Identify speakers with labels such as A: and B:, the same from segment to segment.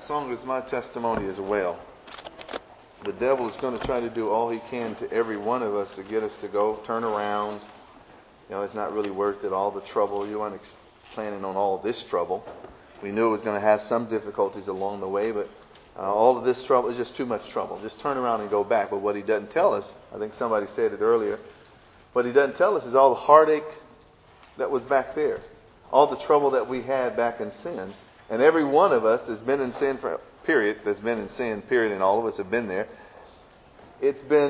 A: song is my testimony as well. The devil is going to try to do all he can to every one of us to get us to go, turn around. You know, it's not really worth it, all the trouble. You weren't planning on all this trouble. We knew it was going to have some difficulties along the way, but all of this trouble is just too much trouble. Just turn around and go back. But what he doesn't tell us, I think somebody said it earlier, what he doesn't tell us is all the heartache that was back there. All the trouble that we had back in sin. And every one of us that's been in sin for period, and all of us have been there. We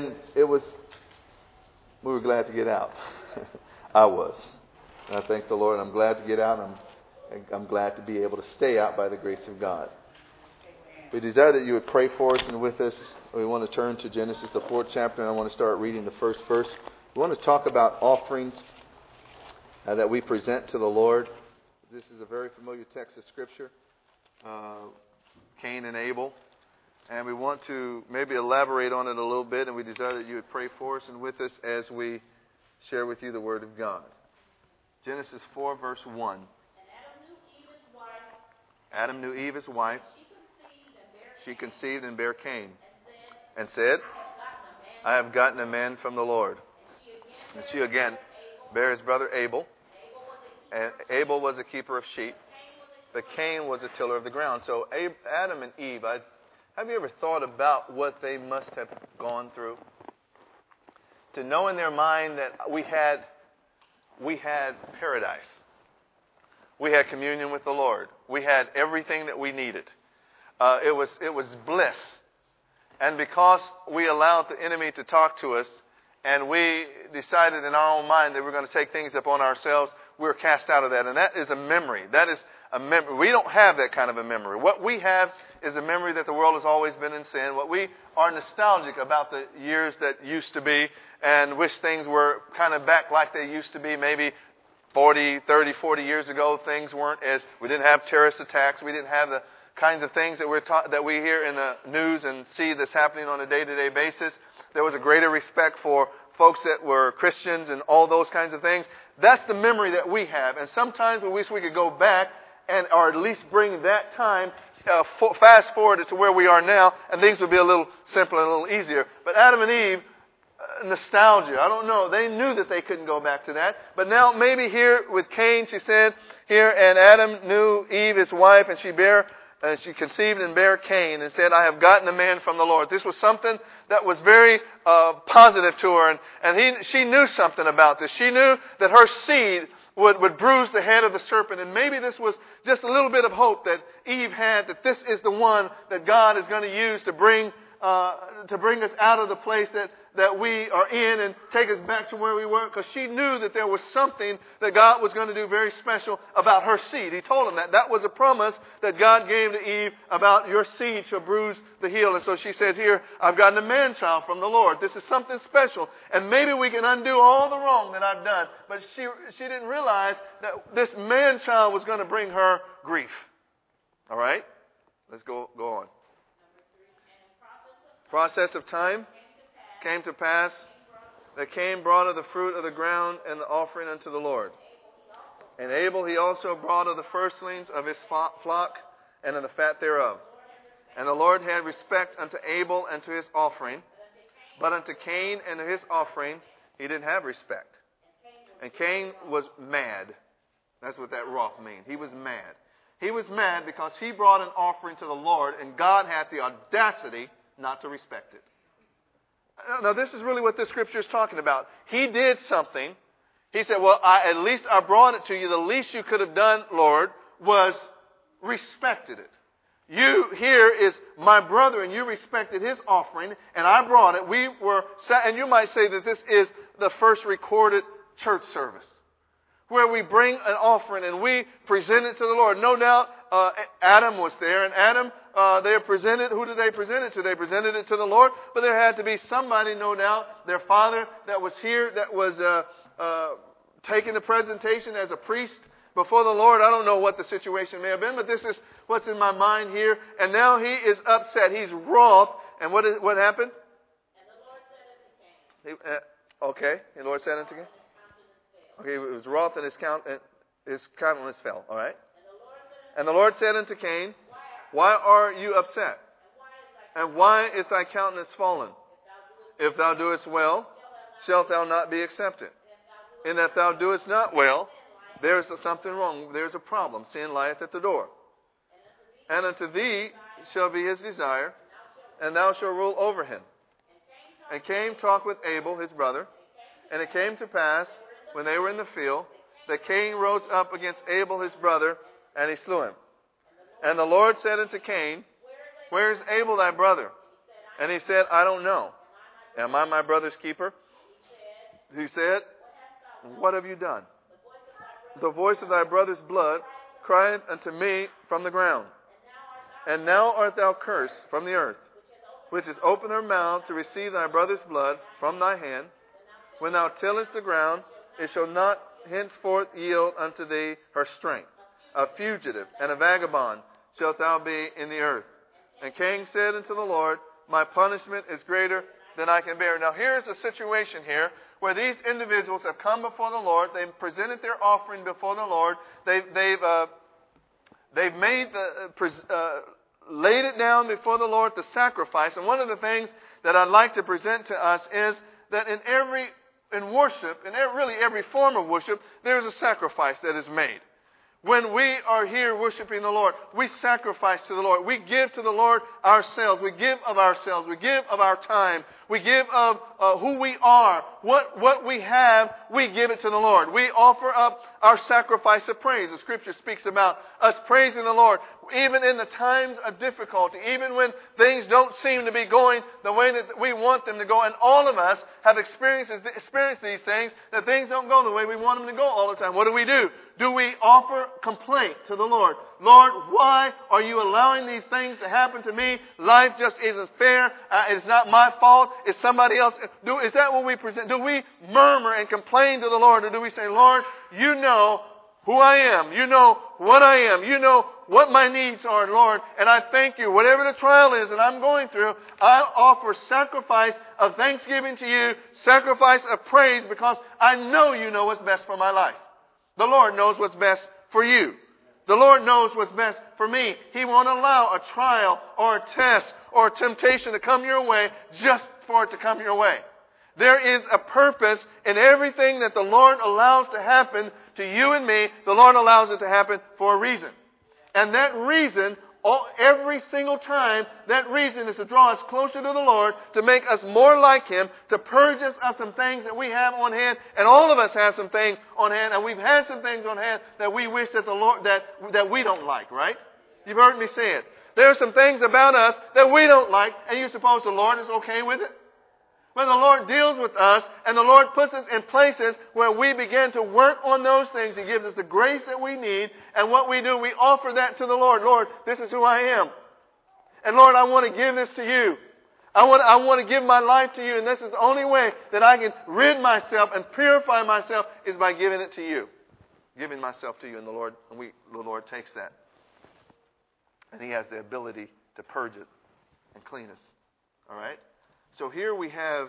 A: were glad to get out. I was. And I thank the Lord. I'm glad to get out. I'm glad to be able to stay out by the grace of God. We desire that you would pray for us and with us. We want to turn to Genesis, the 4th chapter, and I want to start reading the first verse. We want to talk about offerings that we present to the Lord. This is a very familiar text of Scripture, Cain and Abel. And we want to maybe elaborate on it a little bit, and we desire that you would pray for us and with us as we share with you the Word of God. Genesis 4, verse 1. Adam knew Eve, his wife. She conceived and bare Cain, and said, I have gotten a man from the Lord. And she again bare his brother Abel. And Abel was a keeper of sheep, but Cain was a tiller of the ground. So Adam and Eve, have you ever thought about what they must have gone through? To know in their mind that we had paradise. We had communion with the Lord. We had everything that we needed. It was bliss. And because we allowed the enemy to talk to us, and we decided in our own mind that we're going to take things upon ourselves, we were cast out of that. And that is a memory. That is a memory. We don't have that kind of a memory. What we have is a memory that the world has always been in sin. What we are nostalgic about the years that used to be and wish things were kind of back like they used to be. Maybe 40 years ago, things weren't as, we didn't have terrorist attacks. We didn't have the kinds of things that we hear in the news and see that's happening on a day-to-day basis. There was a greater respect for folks that were Christians and all those kinds of things. That's the memory that we have. And sometimes we wish we could go back or at least bring that time, fast forward it to where we are now, and things would be a little simpler and a little easier. But Adam and Eve, nostalgia, I don't know. They knew that they couldn't go back to that. But now maybe here with Cain, she said here, and Adam knew Eve, his wife, and she conceived and bare Cain and said, I have gotten a man from the Lord. This was something that was very positive to her. And she knew something about this. She knew that her seed would bruise the head of the serpent. And maybe this was just a little bit of hope that Eve had, that this is the one that God is going to use to bring us out of the place that we are in and take us back to where we were, because she knew that there was something that God was going to do very special about her seed. He told him that. That was a promise that God gave to Eve about your seed shall bruise the heel. And so she says here, I've gotten a man-child from the Lord. This is something special. And maybe we can undo all the wrong that I've done. But she didn't realize that this man-child was going to bring her grief. All right? Let's go on. Process of time. Came to pass that Cain brought of the fruit of the ground and the offering unto the Lord. And Abel he also brought of the firstlings of his flock and of the fat thereof. And the Lord had respect unto Abel and to his offering, but unto Cain and to his offering he didn't have respect. And Cain was mad. That's what that wrath means. He was mad. He was mad because he brought an offering to the Lord, and God had the audacity not to respect it. Now, this is really what this scripture is talking about. He did something. He said, well, at least I brought it to you. The least you could have done, Lord, was respected it. You here is my brother, and you respected his offering, and I brought it. And you might say that this is the first recorded church service, where we bring an offering and we present it to the Lord. No doubt Adam was there, and Adam, who did they present it to? They presented it to the Lord, but there had to be somebody, no doubt, their father that was here, that was taking the presentation as a priest before the Lord. I don't know what the situation may have been, but this is what's in my mind here. And now he is upset. He's wroth. And what happened?
B: And the Lord said unto Cain.
A: Okay, the Lord said unto Cain. Okay, it was wroth and his countenance fell. All right. And the Lord said unto Cain, Why are you upset? And why is thy countenance fallen? If thou doest well, shalt thou not be accepted? And if thou doest not well, there is something wrong. There is a problem. Sin lieth at the door. And unto thee shall be his desire, and thou shalt rule over him. And Cain talked with Abel his brother. And it came to pass, when they were in the field, that Cain rose up against Abel his brother, and he slew him. And the Lord said unto Cain, Where is Abel thy brother? And he said, I don't know. Am I my brother's keeper? He said, What have you done? The voice of thy brother's blood crieth unto me from the ground. And now art thou cursed from the earth, which has opened her mouth to receive thy brother's blood from thy hand. When thou tillest the ground, it shall not henceforth yield unto thee her strength. A fugitive and a vagabond shalt thou be in the earth. And Cain said unto the Lord, My punishment is greater than I can bear. Now here's a situation here where these individuals have come before the Lord. They've presented their offering before the Lord. They've made laid it down before the Lord, the sacrifice. And one of the things that I'd like to present to us is that in worship, in really every form of worship, there's a sacrifice that is made. When we are here worshiping the Lord, we sacrifice to the Lord. We give to the Lord ourselves. We give of ourselves. We give of our time. We give of who we are. What we have, we give it to the Lord. We offer up our sacrifice of praise. The Scripture speaks about us praising the Lord, even in the times of difficulty, even when things don't seem to be going the way that we want them to go. And all of us have experienced these things, that things don't go the way we want them to go all the time. What do? Do we offer complaint to the Lord? Lord, why are you allowing these things to happen to me? Life just isn't fair. It's not my fault. It's somebody else. Is that what we present? Do we murmur and complain to the Lord? Or do we say, Lord, you know who I am. You know what I am. You know what my needs are, Lord. And I thank you. Whatever the trial is that I'm going through, I offer sacrifice of thanksgiving to you, sacrifice of praise, because I know you know what's best for my life. The Lord knows what's best for you. The Lord knows what's best for me. He won't allow a trial or a test or a temptation to come your way just for it to come your way. There is a purpose in everything that the Lord allows to happen to you and me. The Lord allows it to happen for a reason. And that reason, every single time, that reason is to draw us closer to the Lord, to make us more like Him, to purge us of some things that we have on hand. And all of us have some things on hand, and we've had some things on hand that we wish that the Lord, that we don't like, right? You've heard me say it. There are some things about us that we don't like, and you suppose the Lord is okay with it? When the Lord deals with us and the Lord puts us in places where we begin to work on those things, He gives us the grace that we need. And what we do, we offer that to the Lord. Lord, this is who I am. And Lord, I want to give this to you. I want to give my life to you. And this is the only way that I can rid myself and purify myself is by giving it to you. Giving myself to you. And the Lord takes that. And He has the ability to purge it and clean us. All right? So here we have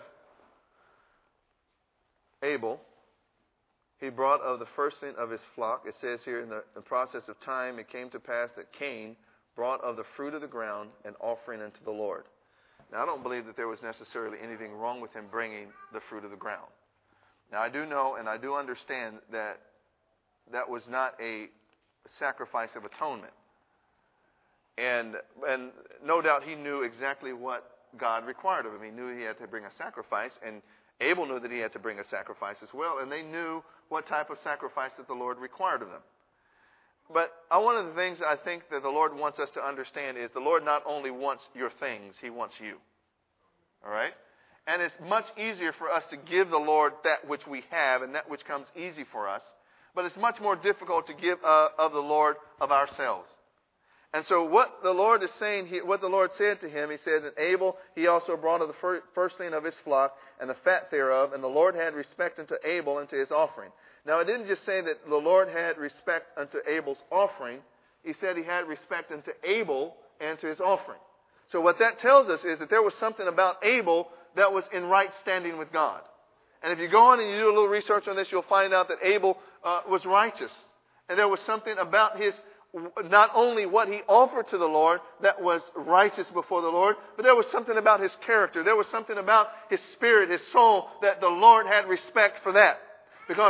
A: Abel. He brought of the firstling of his flock. It says here, in the process of time, it came to pass that Cain brought of the fruit of the ground an offering unto the Lord. Now, I don't believe that there was necessarily anything wrong with him bringing the fruit of the ground. Now, I do know and I do understand that that was not a sacrifice of atonement. And no doubt he knew exactly what God required of him. He knew he had to bring a sacrifice, and Abel knew that he had to bring a sacrifice as well, and they knew what type of sacrifice that the Lord required of them. But one of the things I think that the Lord wants us to understand is the Lord not only wants your things, He wants you. All right? And it's much easier for us to give the Lord that which we have and that which comes easy for us, but it's much more difficult to give of the Lord of ourselves. And so what the Lord is saying here, what the Lord said to him, He said, and Abel, he also brought of the firstling of his flock and the fat thereof, and the Lord had respect unto Abel and to his offering. Now, it didn't just say that the Lord had respect unto Abel's offering. He said He had respect unto Abel and to his offering. So what that tells us is that there was something about Abel that was in right standing with God. And if you go on and you do a little research on this, you'll find out that Abel was righteous. And there was something about his not only what he offered to the Lord that was righteous before the Lord, but there was something about his character. There was something about his spirit, his soul, that the Lord had respect for that. Because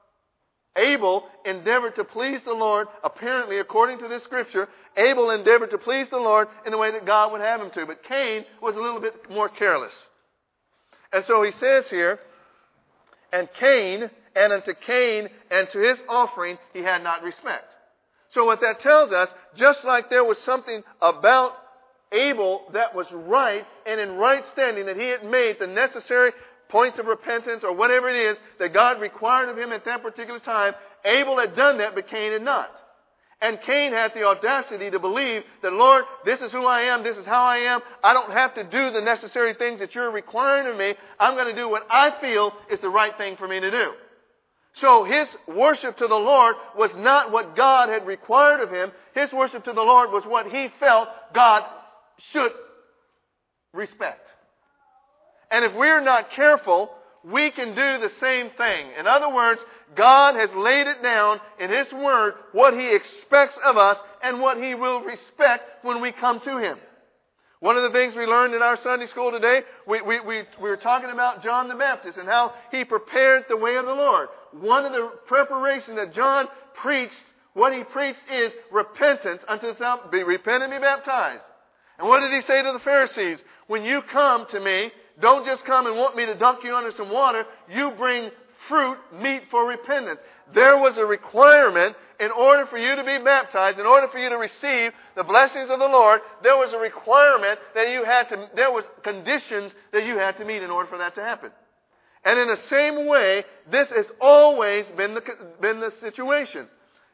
A: Abel endeavored to please the Lord, apparently, according to this scripture, Abel endeavored to please the Lord in the way that God would have him to. But Cain was a little bit more careless. And so he says here, and unto Cain and to his offering he had not respect. So what that tells us, just like there was something about Abel that was right and in right standing, that he had made the necessary points of repentance or whatever it is that God required of him at that particular time, Abel had done that, but Cain had not. And Cain had the audacity to believe that, Lord, this is who I am, this is how I am. I don't have to do the necessary things that you're requiring of me. I'm going to do what I feel is the right thing for me to do. So his worship to the Lord was not what God had required of him. His worship to the Lord was what he felt God should respect. And if we're not careful, we can do the same thing. In other words, God has laid it down in His Word what He expects of us and what He will respect when we come to Him. One of the things we learned in our Sunday school today, we were talking about John the Baptist and how he prepared the way of the Lord. One of the preparations that John preached, what he preached is repentance unto self, be repent and be baptized. And what did he say to the Pharisees? When you come to me, don't just come and want me to dunk you under some water. You bring fruit, meat for repentance. There was a requirement in order for you to be baptized, in order for you to receive the blessings of the Lord. There was a requirement that you had to, there was conditions that you had to meet in order for that to happen. And in the same way, this has always been the situation.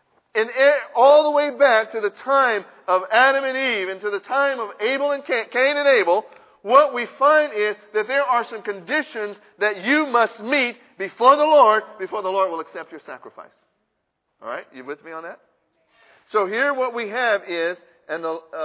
A: All the way back to the time of Adam and Eve and to the time of Abel and Cain and Abel, what we find is that there are some conditions that you must meet before the Lord will accept your sacrifice. All right? You with me on that? So here what we have is, and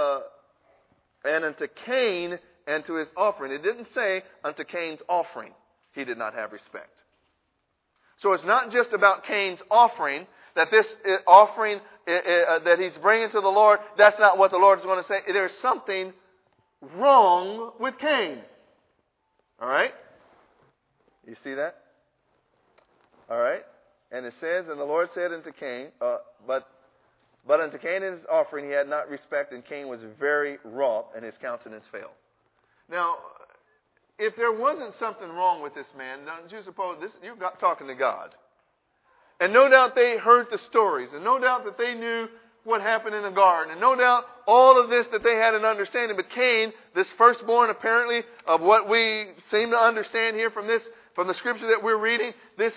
A: unto Cain and to his offering. It didn't say unto Cain's offering he did not have respect. So it's not just about Cain's offering, that this offering that he's bringing to the Lord, that's not what the Lord is going to say. There's something wrong with Cain. All right? You see that? All right? And it says, and the Lord said unto Cain, but unto Cain and his offering he had not respect, and Cain was very wroth, and his countenance failed. Now, if there wasn't something wrong with this man, don't you suppose this? You're talking to God. And no doubt they heard the stories, and no doubt that they knew what happened in the garden, and no doubt all of this that they had an understanding. But Cain, this firstborn apparently of what we seem to understand here from the scripture that we're reading, this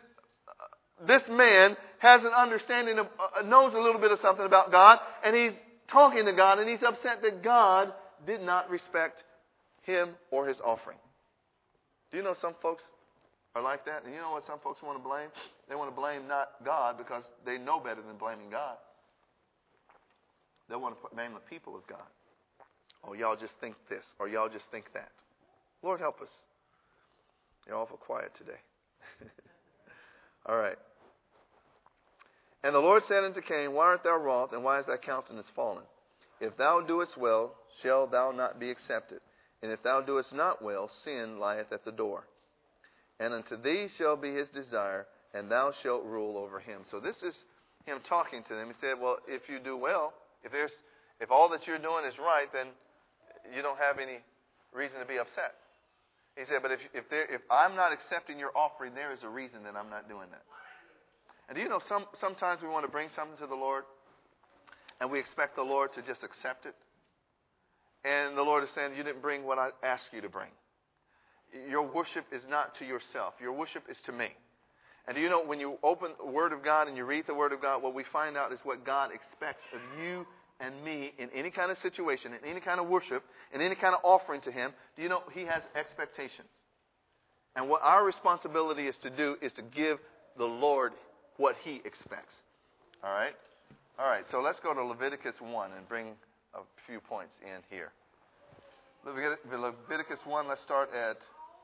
A: man has an understanding of, knows a little bit of something about God, and he's talking to God, and he's upset that God did not respect him or his offering. Do you know some folks are like that? And you know what some folks want to blame? They want to blame not God because they know better than blaming God. They want to blame the people of God. Oh, y'all just think this, or y'all just think that. Lord, help us. You're awful quiet today. All right. And the Lord said unto Cain, why art thou wroth, and why is thy countenance fallen? If thou doest well, shall thou not be accepted? And if thou doest not well, sin lieth at the door. And unto thee shall be his desire, and thou shalt rule over him. So this is him talking to them. He said, well, if you do well, if all that you're doing is right, then you don't have any reason to be upset. He said, but if I'm not accepting your offering, there is a reason that I'm not doing that. And do you know sometimes we want to bring something to the Lord, and we expect the Lord to just accept it. And the Lord is saying, you didn't bring what I asked you to bring. Your worship is not to yourself. Your worship is to me. And do you know, when you open the Word of God and you read the Word of God, what we find out is what God expects of you and me in any kind of situation, in any kind of worship, in any kind of offering to Him. Do you know He has expectations? And what our responsibility is to do is to give the Lord what He expects. All right? All right, so let's go to Leviticus 1 and bring a few points in here. Leviticus 1, let's start at,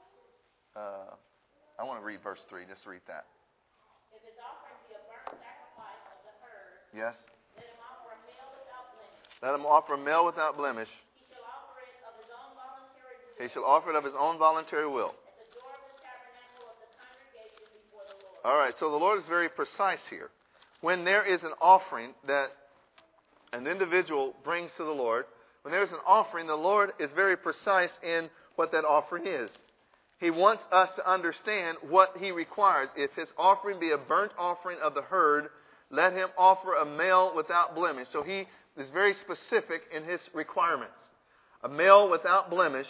A: I want to read verse 3. Just read that.
B: If his offering be a burnt sacrifice of the herd,
A: yes.
B: let him offer a
A: Let him offer a male without blemish.
B: He shall offer it of his own voluntary will.
A: He shall offer it of his own voluntary will.
B: At the door of the tabernacle of the congregation before the Lord.
A: All right, so the Lord is very precise here. When there is an offering that an individual brings to the Lord, when there's an offering, the Lord is very precise in what that offering is. He wants us to understand what He requires. If His offering be a burnt offering of the herd, let him offer a male without blemish. So He is very specific in His requirements. A male without blemish.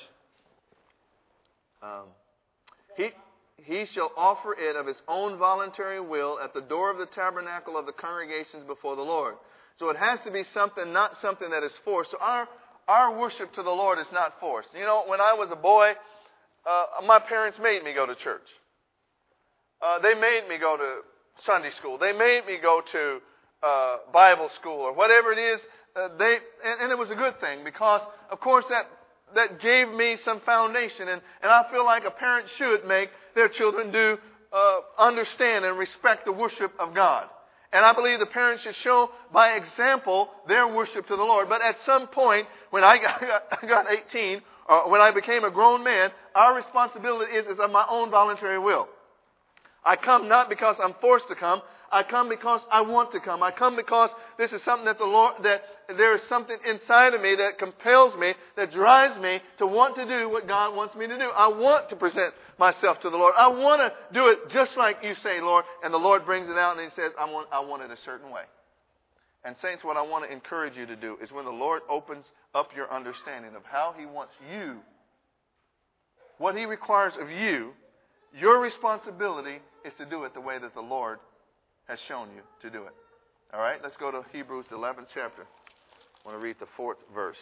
A: He shall offer it of his own voluntary will at the door of the tabernacle of the congregations before the Lord. So it has to be something, not something that is forced. So our worship to the Lord is not forced. You know, when I was a boy, my parents made me go to church. They made me go to Sunday school. They made me go to Bible school or whatever it is. And it was a good thing because, of course, that gave me some foundation. And I feel like a parent should make their children do understand and respect the worship of God. And I believe the parents should show by example their worship to the Lord. But at some point, when I got 18, or when I became a grown man, our responsibility is of my own voluntary will. I come not because I'm forced to come. I come because I want to come. I come because this is something that there is something inside of me that compels me, that drives me to want to do what God wants me to do. I want to present myself to the Lord. I want to do it just like you say, Lord. And the Lord brings it out and He says, I want it a certain way. And saints, what I want to encourage you to do is when the Lord opens up your understanding of how He wants you, what He requires of you, your responsibility is to do it the way that the Lord has shown you to do it. All right, let's go to Hebrews, the 11th chapter. I want to read the 4th verse.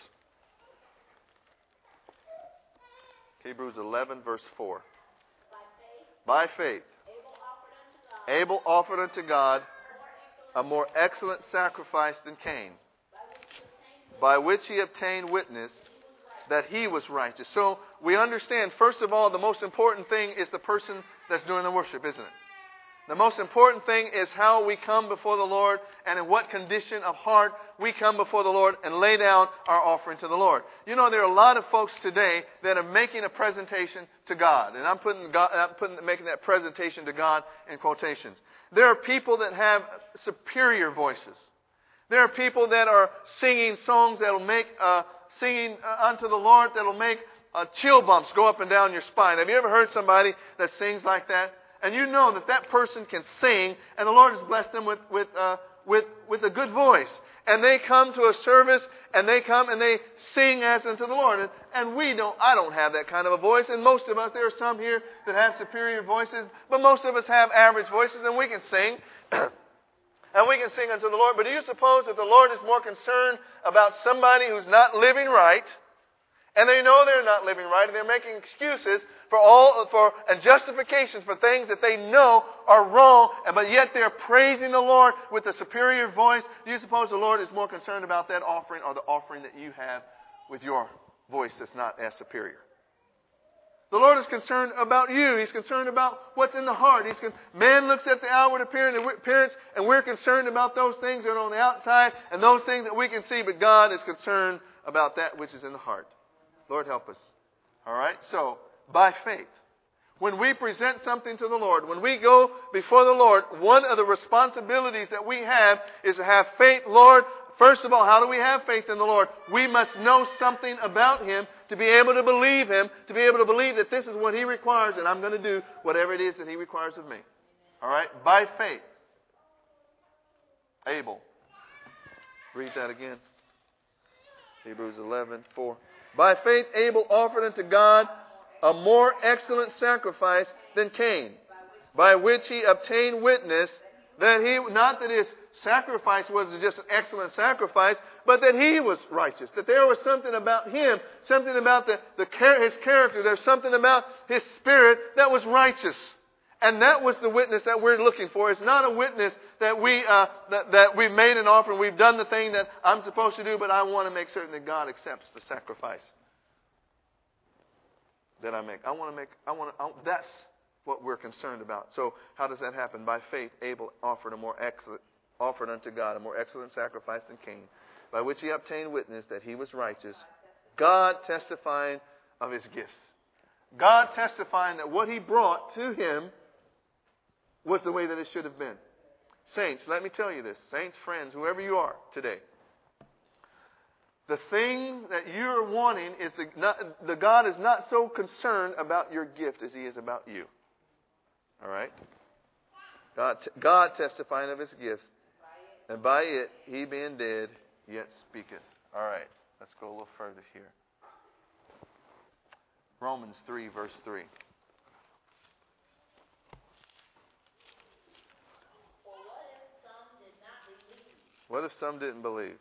A: Hebrews 11, verse 4. By faith, Abel offered unto God a more excellent sacrifice than Cain, by which he obtained witness that he was righteous. So we understand, first of all, the most important thing is the person that's doing the worship, isn't it? The most important thing is how we come before the Lord and in what condition of heart we come before the Lord and lay down our offering to the Lord. You know, there are a lot of folks today that are making a presentation to God. And I'm making that presentation to God in quotations. There are people that have superior voices. There are people that are singing songs that will make singing unto the Lord that will make chill bumps go up and down your spine. Have you ever heard somebody that sings like that? And you know that person can sing, and the Lord has blessed them with a good voice. And they come to a service, and they come and they sing as unto the Lord. And I don't have that kind of a voice. And most of us, there are some here that have superior voices, but most of us have average voices, and we can sing. And we can sing unto the Lord. But do you suppose that the Lord is more concerned about somebody who's not living right, and they know they're not living right, and they're making excuses and justifications for things that they know are wrong, but yet they're praising the Lord with a superior voice? Do you suppose the Lord is more concerned about that offering or the offering that you have with your voice that's not as superior? The Lord is concerned about you. He's concerned about what's in the heart. Man looks at the outward appearance, and we're concerned about those things that are on the outside and those things that we can see, but God is concerned about that which is in the heart. Lord, help us. All right? So, by faith, when we present something to the Lord, when we go before the Lord, one of the responsibilities that we have is to have faith. Lord, first of all, how do we have faith in the Lord? We must know something about Him to be able to believe Him, to be able to believe that this is what He requires, and I'm going to do whatever it is that He requires of me. All right? By faith. Abel. Read that again. Hebrews 11:4. By faith Abel offered unto God a more excellent sacrifice than Cain, by which he obtained witness that not that his sacrifice was just an excellent sacrifice, but that he was righteous. That there was something about him, something about his character, there's something about his spirit that was righteous. And that was the witness that we're looking for. It's not a witness that we've made an offering, we've done the thing that I'm supposed to do, but I want to make certain that God accepts the sacrifice that I make. That's what we're concerned about. So how does that happen? By faith, Abel offered unto God a more excellent sacrifice than Cain, by which he obtained witness that he was righteous, God testifying of his gifts. God testifying that what he brought to him was the way that it should have been. Saints, let me tell you this. Saints, friends, whoever you are today. The thing that you're wanting is the God is not so concerned about your gift as he is about you. All right? God testifying of his gifts, and by it he being dead yet speaketh. All right, let's go a little further here. Romans 3, verse 3. What if some didn't believe?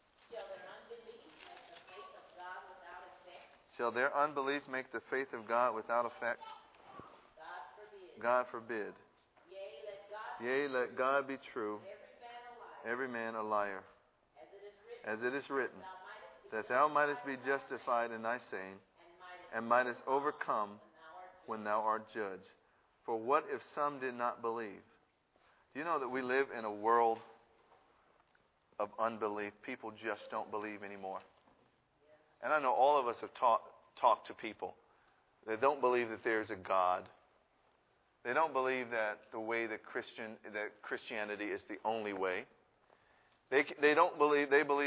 A: Shall their unbelief make the faith of God without effect? God forbid. Yea, let God be true, every man a liar. As it is written, that thou mightest be justified in thy saying, and mightest overcome when thou art judged. For what if some did not believe? Do you know that we live in a world of unbelief? People just don't believe anymore. And I know all of us have talked to people that don't believe that there's a God. They don't believe that the way that Christianity is the only way. They don't believe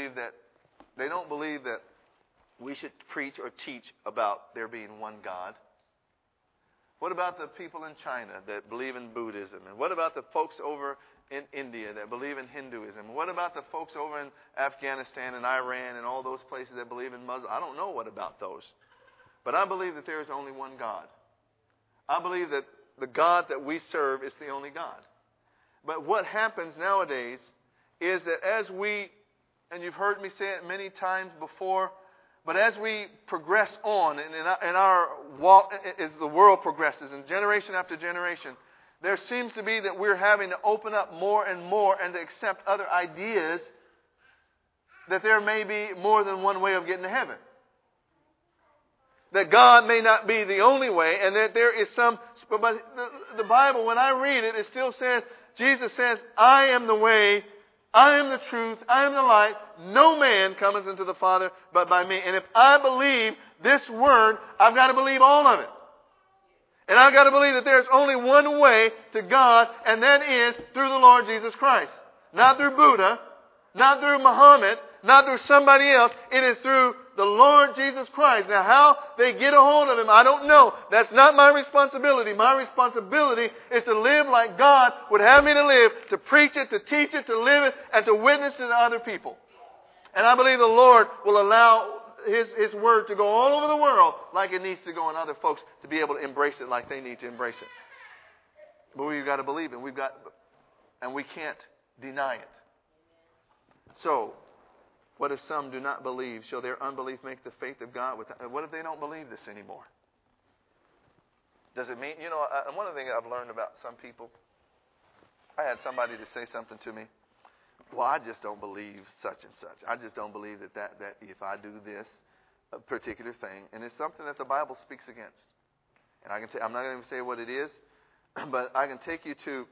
A: that we should preach or teach about there being one God. What about the people in China that believe in Buddhism? And what about the folks over in India that believe in Hinduism? What about the folks over in Afghanistan and Iran and all those places that believe in Muslim? I don't know what about those. But I believe that there is only one God. I believe that the God that we serve is the only God. But what happens nowadays is that as we, and you've heard me say it many times before, but as we progress on and in our walk, as the world progresses, and generation after generation, there seems to be that we're having to open up more and more and to accept other ideas that there may be more than one way of getting to heaven. That God may not be the only way, and that there is some, but the Bible, when I read it, it still says, Jesus says, I am the way, I am the truth, I am the light. No man cometh into the Father but by me. And if I believe this word, I've got to believe all of it. And I've got to believe that there's only one way to God, and that is through the Lord Jesus Christ. Not through Buddha, not through Muhammad, not through somebody else. It is through the Lord Jesus Christ. Now, how they get a hold of Him, I don't know. That's not my responsibility. My responsibility is to live like God would have me to live, to preach it, to teach it, to live it, and to witness it to other people. And I believe the Lord will allow His Word to go all over the world like it needs to go, and other folks to be able to embrace it like they need to embrace it. But we've got to believe it. And we can't deny it. So, what if some do not believe? Shall their unbelief make the faith of God? What if they don't believe this anymore? Does it mean, one of the things I've learned about some people, I had somebody to say something to me. Well, I just don't believe such and such. I just don't believe that if I do this a particular thing, and it's something that the Bible speaks against. And I'm not going to say what it is, but I can take you to,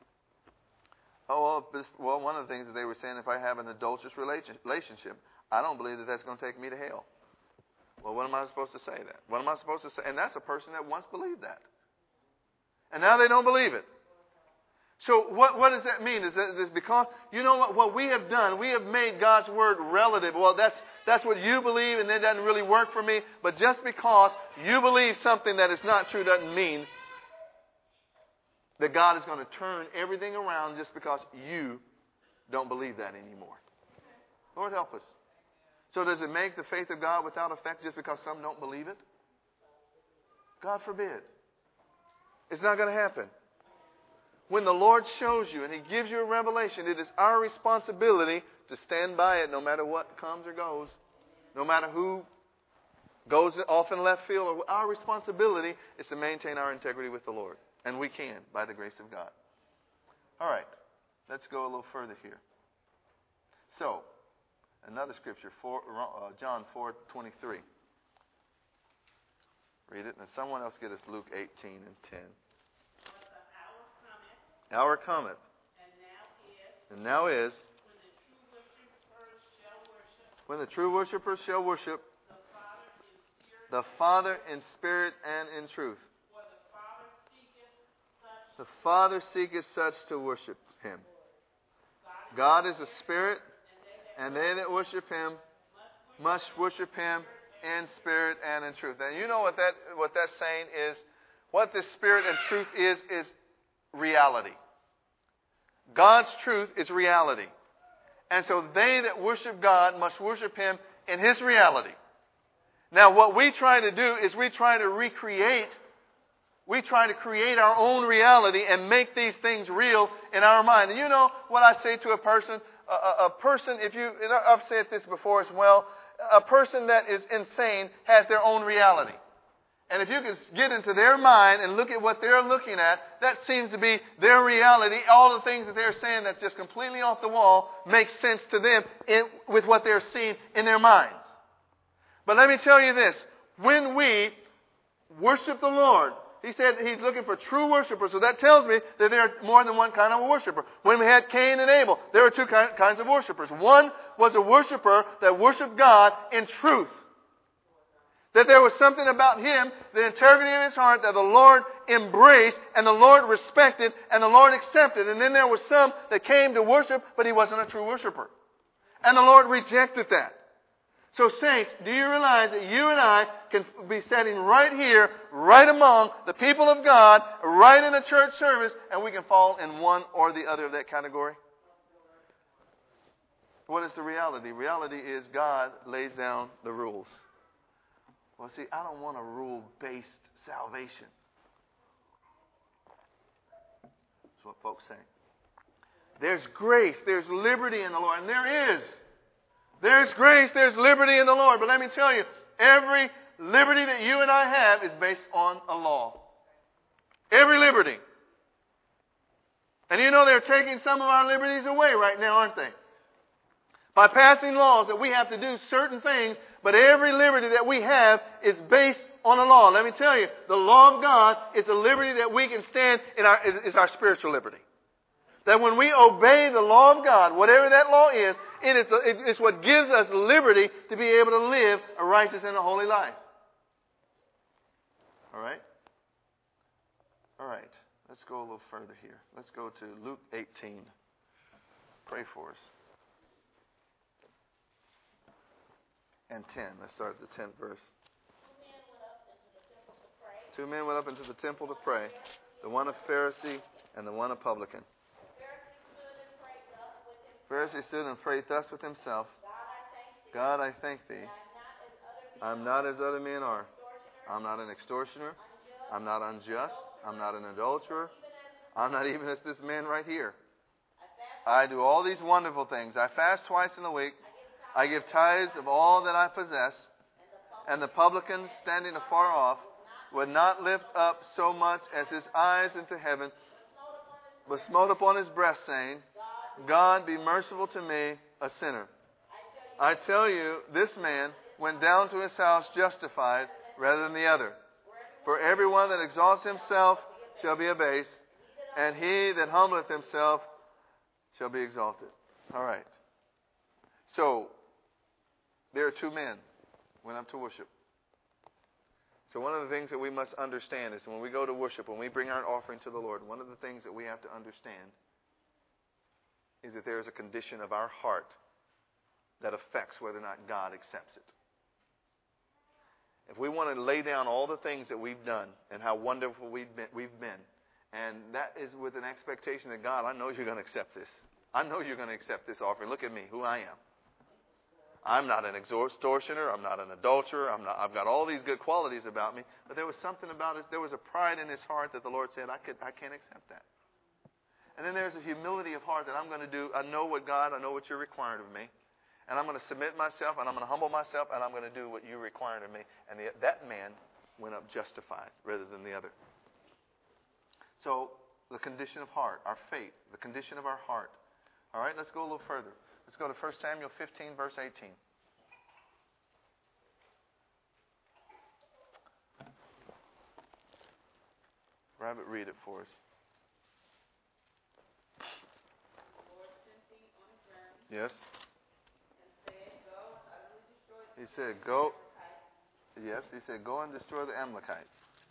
A: one of the things that they were saying, if I have an adulterous relationship, I don't believe that that's going to take me to hell. Well, what am I supposed to say that? What am I supposed to say? And that's a person that once believed that. And now they don't believe it. So what does that mean? Is this because, you know what we have done? We have made God's Word relative. Well, that's what you believe, and it doesn't really work for me. But just because you believe something that is not true doesn't mean that God is going to turn everything around just because you don't believe that anymore. Lord, help us. So does it make the faith of God without effect just because some don't believe it? God forbid. It's not going to happen. When the Lord shows you and He gives you a revelation, it is our responsibility to stand by it no matter what comes or goes. No matter who goes off in left field. Our responsibility is to maintain our integrity with the Lord. And we can, by the grace of God. All right. Let's go a little further here. So, another scripture, John 4:23. Read it, and someone else get us Luke 18 and 10. Hour cometh, and now is, when the true worshipers shall worship When the true worshipers shall worship the Father in spirit and in truth. The Father seeketh such to worship Him. God is a spirit, and they that worship Him must worship Him in spirit and in truth. And you know what that's saying is, what this spirit and truth is reality. God's truth is reality. And so they that worship God must worship Him in His reality. Now what we try to do is we try to create our own reality and make these things real in our mind. And you know what I say to a person? A person, I've said this before as well, a person that is insane has their own reality. And if you can get into their mind and look at what they're looking at, that seems to be their reality. All the things that they're saying that's just completely off the wall makes sense to them with what they're seeing in their minds. But let me tell you this. When we worship the Lord, He said He's looking for true worshipers. So that tells me that there are more than one kind of a worshiper. When we had Cain and Abel, there were two kinds of worshipers. One was a worshiper that worshiped God in truth. That there was something about him, the integrity of his heart, that the Lord embraced and the Lord respected and the Lord accepted. And then there was some that came to worship, but he wasn't a true worshiper. And the Lord rejected that. So saints, do you realize that you and I can be sitting right here, right among the people of God, right in a church service, and we can fall in one or the other of that category? What is the reality? Reality is God lays down the rules. Well, see, I don't want a rule-based salvation. That's what folks say. There's grace, there's liberty in the Lord, and there is. There's grace, there's liberty in the Lord. But let me tell you, every liberty that you and I have is based on a law. Every liberty. And you know they're taking some of our liberties away right now, aren't they? By passing laws that we have to do certain things, but every liberty that we have is based on a law. Let me tell you, the law of God is the liberty that we can stand in is our spiritual liberty. That when we obey the law of God, whatever that law is, it's what gives us liberty to be able to live a righteous and a holy life. All right? All right. Let's go a little further here. Let's go to Luke 18. Pray for us. And 10. Let's start at the 10th verse. Two men went up into the temple to pray. The one a Pharisee and the one a publican. Pharisee stood and prayed thus with himself. God, I thank Thee. I'm not as other men are. I'm not an extortioner. I'm not unjust. I'm not an adulterer. I'm not even as this man right here. I do all these wonderful things. I fast twice in a week. I give tithes of all that I possess. And the publican, standing afar off, would not lift up so much as his eyes into heaven, but smote upon his breast, saying, God, be merciful to me, a sinner. I tell you, this man went down to his house justified rather than the other. For everyone that exalts himself shall be abased, and he that humbleth himself shall be exalted. All right. So, there are two men went up to worship. So one of the things that we must understand is when we go to worship, when we bring our offering to the Lord, one of the things that we have to understand is that there is a condition of our heart that affects whether or not God accepts it. If we want to lay down all the things that we've done and how wonderful we've been, and that is with an expectation that God, I know you're going to accept this. I know you're going to accept this offering. Look at me, who I am. I'm not an extortioner. I'm not an adulterer. I've got all these good qualities about me. But there was something about it. There was a pride in his heart that the Lord said, I can't accept that. And then there's a humility of heart that I'm going to do. I know what you're requiring of me. And I'm going to submit myself, and I'm going to humble myself, and I'm going to do what you're requiring of me. And that man went up justified rather than the other. So, the condition of heart, our faith, the condition of our heart. All right, let's go a little further. Let's go to 1 Samuel 15, verse 18. Rabbit, read it for us. Yes. He said, go. Yes, he said, go and destroy the Amalekites.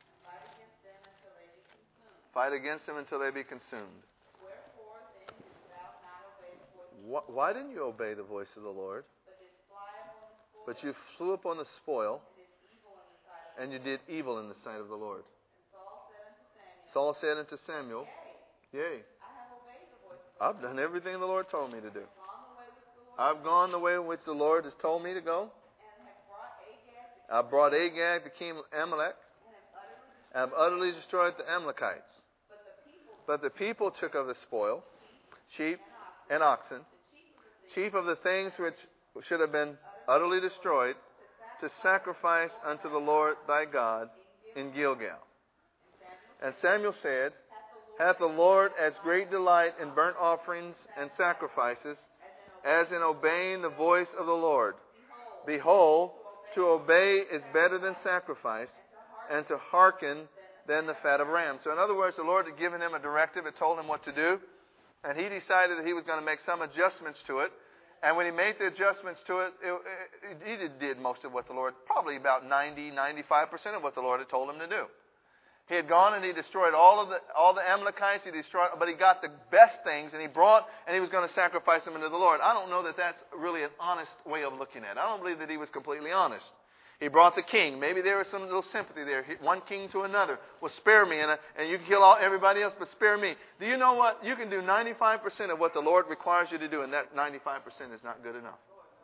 A: Fight against them until they be consumed.
B: Wherefore then didst thou not obey the voice of the Lord?
A: Why didn't you obey the voice of the Lord?
B: But didst fly upon the spoil,
A: But you flew upon the spoil,
B: and didst evil in the sight of the
A: and you did evil in the sight of the Lord.
B: And Saul said unto Samuel,
A: Saul said unto Samuel, Yea,
B: I have obeyed the voice of the
A: I've done everything the Lord told me to do.
B: Lord,
A: I've gone the way which the Lord has told me to go.
B: and have brought Agag,
A: I brought Agag, the king of Amalek,
B: and have utterly
A: and have utterly destroyed the Amalekites.
B: But the people
A: But the people took of the spoil, sheep and oxen, chief of the things which should have been utterly destroyed, to sacrifice unto the Lord thy God in Gilgal. And Samuel said, Hath the Lord as great delight in burnt offerings and sacrifices as in obeying the voice of the Lord? Behold, to obey is better than sacrifice, and to hearken than the fat of rams. So in other words, the Lord had given him a directive. It told him what to do. And he decided that he was going to make some adjustments to it. And when he made the adjustments to it, he did most of what the Lord, probably about 90-95% of what the Lord had told him to do. He had gone and he destroyed all the Amalekites. But he got the best things, and he was going to sacrifice them unto the Lord. I don't know that that's really an honest way of looking at it. I don't believe that he was completely honest. He brought the king. Maybe there was some little sympathy there. One king to another. Well, spare me, and you can kill everybody else, but spare me. Do you know what? You can do 95% of what the Lord requires you to do, and that 95% is not good enough.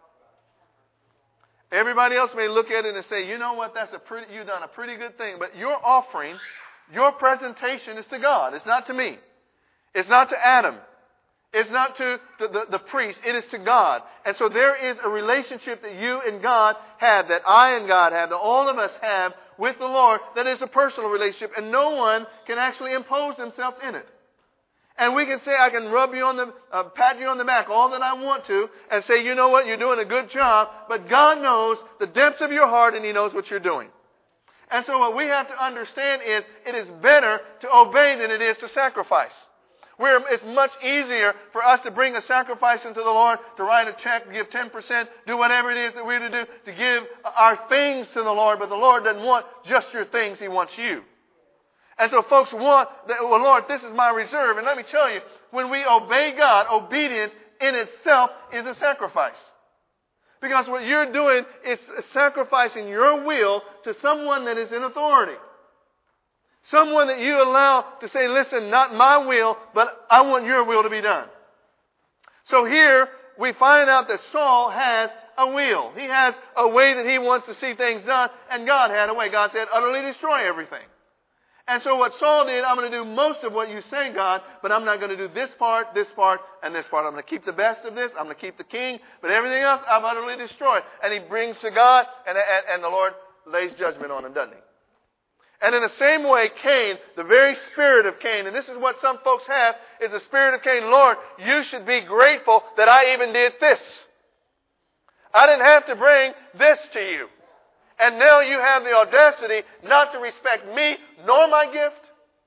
A: Everybody else may look at it and say, you know what? You've done a pretty good thing, but your offering, your presentation is to God. It's not to me. It's not to Adam. It's not to the priest. It is to God. And so there is a relationship that you and God have, that I and God have, that all of us have with the Lord, that is a personal relationship, and no one can actually impose themselves in it. And we can say, I can pat you on the back all that I want to, and say, you know what, you're doing a good job, but God knows the depths of your heart, and He knows what you're doing. And so what we have to understand is, it is better to obey than it is to sacrifice. It's much easier for us to bring a sacrifice into the Lord, to write a check, give 10%, do whatever it is that we're to do, to give our things to the Lord. But the Lord doesn't want just your things. He wants you. And so folks want, well, Lord, this is my reserve. And let me tell you, when we obey God, obedience in itself is a sacrifice. Because what you're doing is sacrificing your will to someone that is in authority. Someone that you allow to say, listen, not my will, but I want your will to be done. So here we find out that Saul has a will. He has a way that he wants to see things done, and God had a way. God said, utterly destroy everything. And so what Saul did, I'm going to do most of what you say, God, but I'm not going to do this part, and this part. I'm going to keep the best of this. I'm going to keep the king, but everything else I've utterly destroyed. And he brings to God, and the Lord lays judgment on him, doesn't he? And in the same way, Cain, the very spirit of Cain, and this is what some folks have, is the spirit of Cain. Lord, you should be grateful that I even did this. I didn't have to bring this to you. And now you have the audacity not to respect me nor my gift.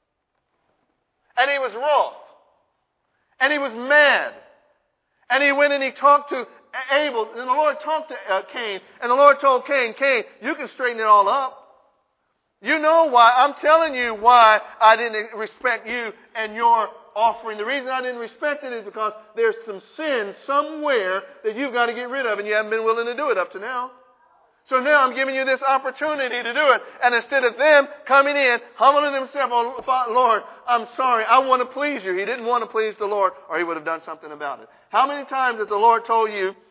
A: And he was wroth. And he was mad. And he went and he talked to Abel. And the Lord talked to Cain. And the Lord told Cain, Cain, you can straighten it all up. You know why. I'm telling you why I didn't respect you and your offering. The reason I didn't respect it is because there's some sin somewhere that you've got to get rid of, and you haven't been willing to do it up to now. So now I'm giving you this opportunity to do it. And instead of them coming in, humbling themselves, oh, Lord, I'm sorry, I want to please you. He didn't want to please the Lord, or he would have done something about it. How many times has the Lord told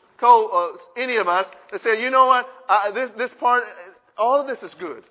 A: any of us, that said, you know what, this part, all of this is good.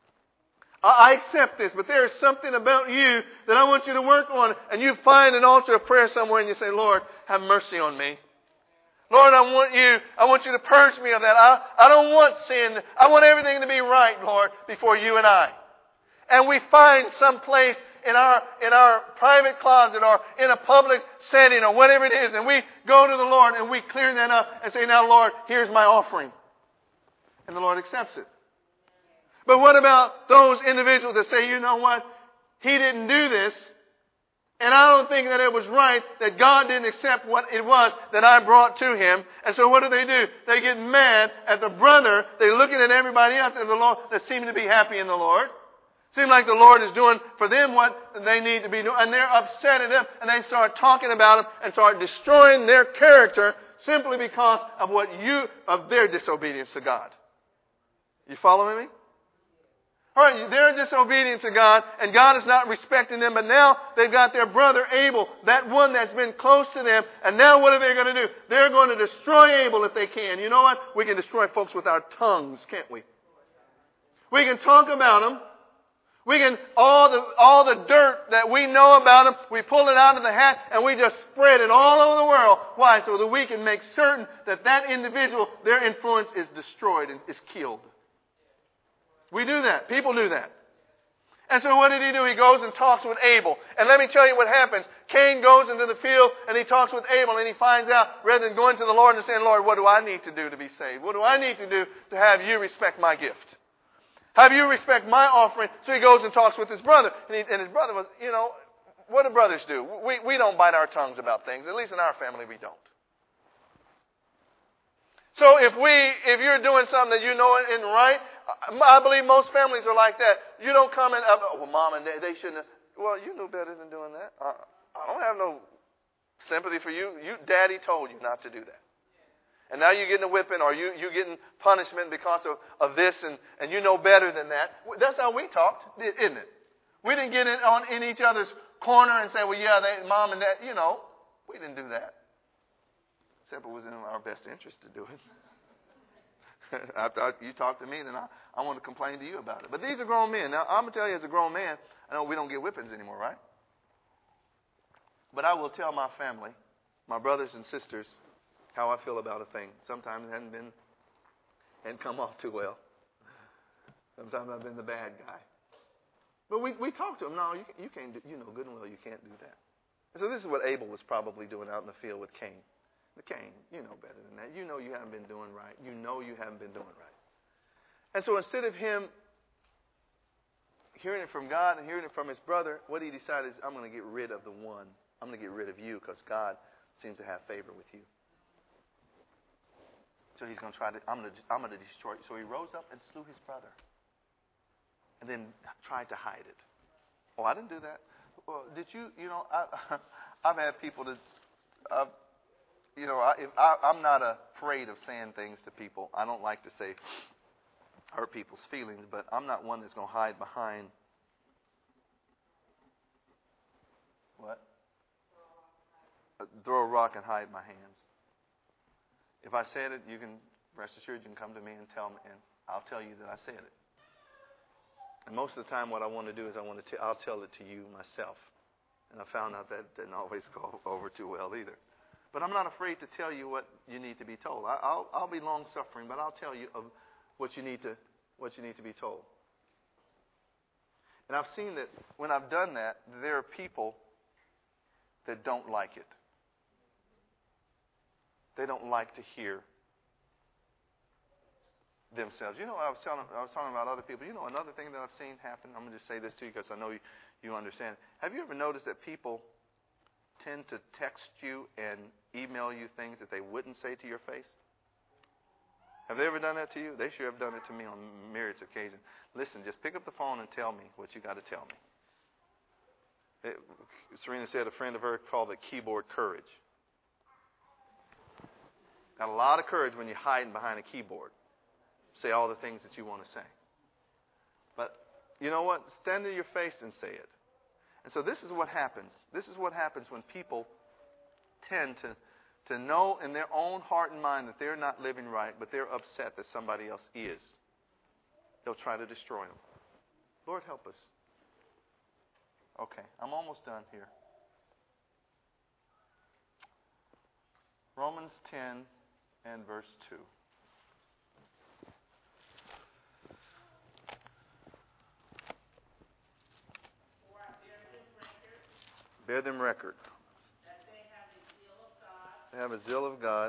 A: I accept this, but there is something about you that I want you to work on. And you find an altar of prayer somewhere and you say, Lord, have mercy on me. Lord, I want you to purge me of that. I don't want sin. I want everything to be right, Lord, before you and I. And we find some place in our private closet or in a public setting or whatever it is, and we go to the Lord and we clear that up and say, now, Lord, here's my offering. And the Lord accepts it. But what about those individuals that say, you know what? He didn't do this, And I don't think that it was right that God didn't accept what it was that I brought to him. And so what do? They get mad at the brother. They're looking at everybody else in the Lord that seems to be happy in the Lord. Seems like the Lord is doing for them what they need to be doing. And they're upset at him. And they start talking about him and start destroying their character simply because of their disobedience to God. You following me? All right, they're disobedient to God, and God is not respecting them, but now they've got their brother Abel, that one that's been close to them, and now what are they going to do? They're going to destroy Abel if they can. You know what? We can destroy folks with our tongues, can't we? We can talk about them. We can, all the dirt that we know about them, we pull it out of the hat, and we just spread it all over the world. Why? So that we can make certain that that individual, their influence is destroyed and is killed. We do that. People do that. And so what did he do? He goes and talks with Abel. And let me tell you what happens. Cain goes into the field and he talks with Abel and he finds out, rather than going to the Lord and saying, Lord, what do I need to do to be saved? What do I need to do to have you respect my gift? Have you respect my offering? So he goes and talks with his brother. And his brother was, what do brothers do? We don't bite our tongues about things. At least in our family we don't. So if you're doing something that you know isn't right, I believe most families are like that. You don't come in, well, Mom and Dad, they shouldn't have. Well, you knew better than doing that. I don't have no sympathy for you. Daddy told you not to do that. And now you're getting a whipping or you're getting punishment because of this and you know better than that. That's how we talked, isn't it? We didn't get in each other's corner and say, well, yeah, Mom and Dad, we didn't do that. Except it was in our best interest to do it. After you talk to me, then I want to complain to you about it. But these are grown men. Now, I'm going to tell you as a grown man, I know we don't get whippings anymore, right? But I will tell my family, my brothers and sisters, how I feel about a thing. Sometimes it hadn't come off too well. Sometimes I've been the bad guy. But we talk to them. No, you can't do, good and well you can't do that. And so this is what Abel was probably doing out in the field with Cain. But Cain, you know better than that. You know you haven't been doing right. You know you haven't been doing right. And so instead of him hearing it from God and hearing it from his brother, what he decided is, I'm going to get rid of the one. I'm going to get rid of you because God seems to have favor with you. So he's going to try to, I'm going to destroy you. So he rose up and slew his brother. And then tried to hide it. Oh, I didn't do that. Well, did you, I've had people that, I'm not afraid of saying things to people. I don't like to hurt people's feelings, but I'm not one that's going to hide behind what? Throw a rock and hide my hands. If I said it, you can rest assured you can come to me and tell me, and I'll tell you that I said it. And most of the time, what I want to do is I'll tell it to you myself. And I found out that didn't always go over too well either. But I'm not afraid to tell you what you need to be told. I'll be long-suffering, but I'll tell you of what you need to be told. And I've seen that when I've done that, there are people that don't like it. They don't like to hear themselves. I was talking about other people. Another thing that I've seen happen, I'm going to just say this to you because I know you understand. Have you ever noticed that people tend to text you and email you things that they wouldn't say to your face? Have they ever done that to you? They sure have done it to me on myriad occasions. Listen, just pick up the phone and tell me what you got to tell me. Serena said a friend of hers called it keyboard courage. Got a lot of courage when you're hiding behind a keyboard. Say all the things that you want to say. But you know what? Stand in your face and say it. And so this is what happens. This is what happens when people tend to know in their own heart and mind that they're not living right, but they're upset that somebody else is. They'll try to destroy them. Lord, help us. Okay, I'm almost done here. Romans 10 and verse 2. Bear them record.
B: That they have a zeal of God.
A: They have a zeal of God.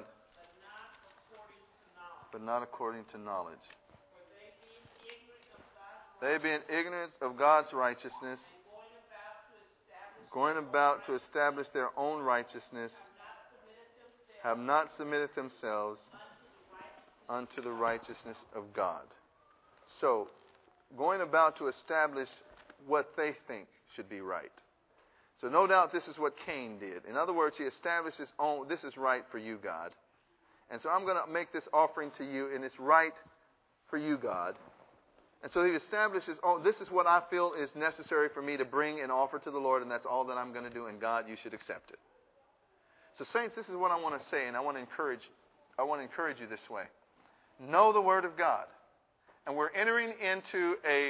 B: But not according to knowledge.
A: But not according to knowledge.
B: For they being ignorant of God's
A: They being ignorant of God's righteousness. going about to establish their own righteousness, have not submitted themselves unto the righteousness of God. So, going about to establish what they think should be right. So no doubt this is what Cain did. In other words, he established his own, this is right for you, God. And so I'm going to make this offering to you, and it's right for you, God. And so he established his own, this is what I feel is necessary for me to bring and offer to the Lord, and that's all that I'm going to do, and God, you should accept it. So saints, this is what I want to say, and I want to encourage you this way. Know the Word of God. And we're entering into a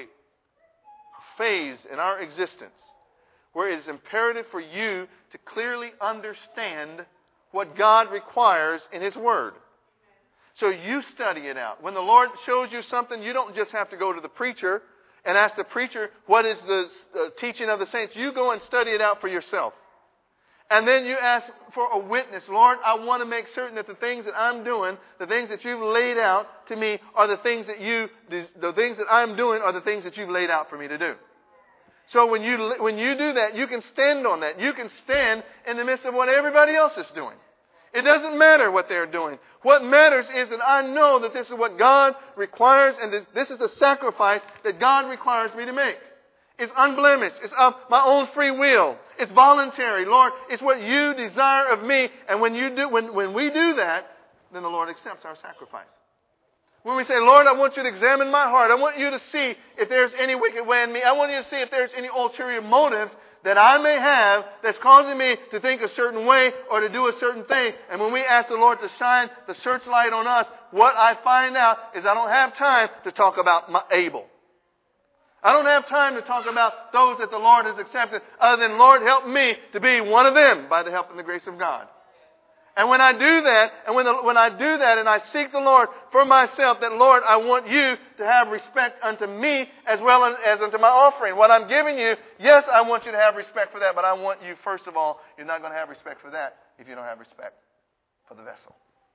A: phase in our existence where it is imperative for you to clearly understand what God requires in His Word. So you study it out. When the Lord shows you something, you don't just have to go to the preacher and ask the preacher, what is the teaching of the saints? You go and study it out for yourself. And then you ask for a witness. Lord, I want to make certain that the things that I'm doing, the things that you've laid out to me, are the things that I'm doing are the things that you've laid out for me to do. So when you do that, you can stand on that. You can stand in the midst of what everybody else is doing. It doesn't matter what they're doing. What matters is that I know that this is what God requires, and this is the sacrifice that God requires me to make. It's unblemished. It's of my own free will. It's voluntary. Lord, it's what you desire of me. And when we do that, then the Lord accepts our sacrifice. When we say, Lord, I want you to examine my heart. I want you to see if there's any wicked way in me. I want you to see if there's any ulterior motives that I may have that's causing me to think a certain way or to do a certain thing. And when we ask the Lord to shine the searchlight on us, what I find out is I don't have time to talk about Abel. I don't have time to talk about those that the Lord has accepted other than, Lord, help me to be one of them by the help and the grace of God. And when I do that, and I seek the Lord for myself, that, Lord, I want you to have respect unto me as well as unto my offering. What I'm giving you, yes, I want you to have respect for that, but I want you, first of all, you're not going to have respect for that if you don't have respect for the vessel.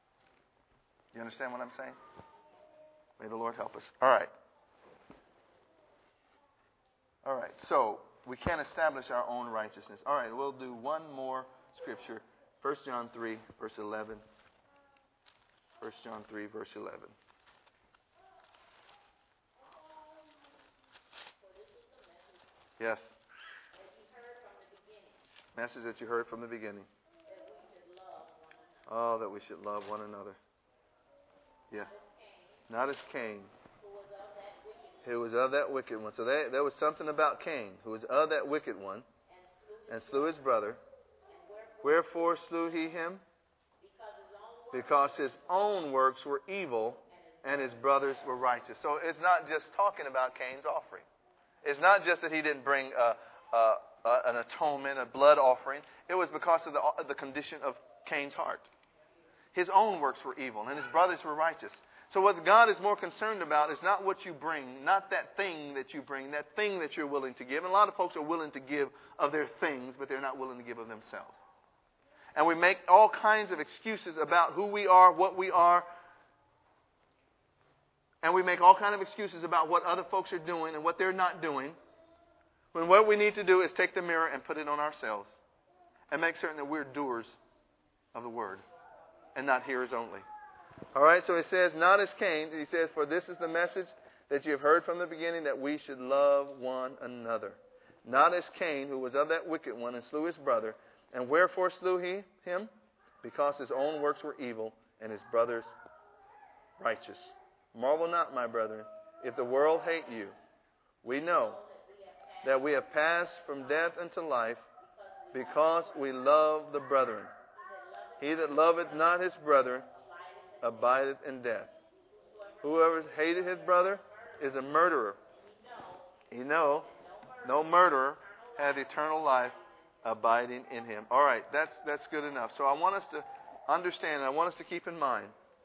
A: You understand what I'm saying? May the Lord help us. All right. All right, so we can't establish our own righteousness. All right, we'll do one more scripture. 1 John 3, verse 11. 1 John 3, verse 11. Yes. Message that you heard from the beginning. Oh, that we should love one another. Yeah. Not as Cain, who was of that wicked one. So there was something about Cain, who was of that wicked one, and slew his brother. Wherefore slew he him? Because his own works were evil, and his brothers were righteous. So it's not just talking about Cain's offering. It's not just that he didn't bring an atonement, a blood offering. It was because of the condition of Cain's heart. His own works were evil, and his brothers were righteous. So what God is more concerned about is not what you bring, not that thing that you bring, that thing that you're willing to give. And a lot of folks are willing to give of their things, but they're not willing to give of themselves. And we make all kinds of excuses about who we are, what we are. And we make all kinds of excuses about what other folks are doing and what they're not doing. When what we need to do is take the mirror and put it on ourselves and make certain that we're doers of the word and not hearers only. All right, so he says, not as Cain. He says, for this is the message that you have heard from the beginning, that we should love one another. Not as Cain, who was of that wicked one, and slew his brother. And wherefore slew he him? Because his own works were evil, and his brothers righteous. Marvel not, my brethren, if the world hate you. We know that we have passed from death unto life, because we love the brethren. He that loveth not his brother abideth in death. Whoever hated his brother is a murderer. You know, no murderer hath eternal life abiding in him. All right, that's good enough. So I want us to understand, and I want us to keep in mind,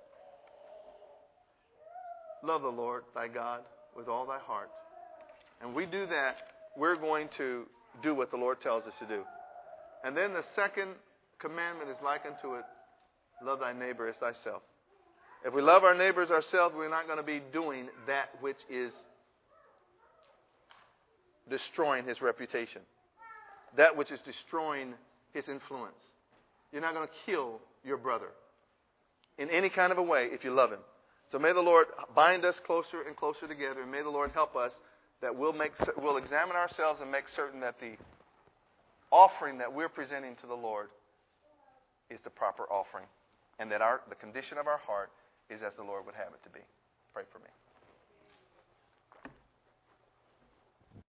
A: love the Lord thy God with all thy heart. And we do that, we're going to do what the Lord tells us to do. And then the second commandment is like unto it, love thy neighbor as thyself. If we love our neighbors ourselves, we're not going to be doing that which is destroying his reputation. that which is destroying his influence. You're not going to kill your brother in any kind of a way if you love him. So may the Lord bind us closer and closer together, and may the Lord help us that we'll examine ourselves and make certain that the offering that we're presenting to the Lord is the proper offering, and that the condition of our heart is as the Lord would have it to be.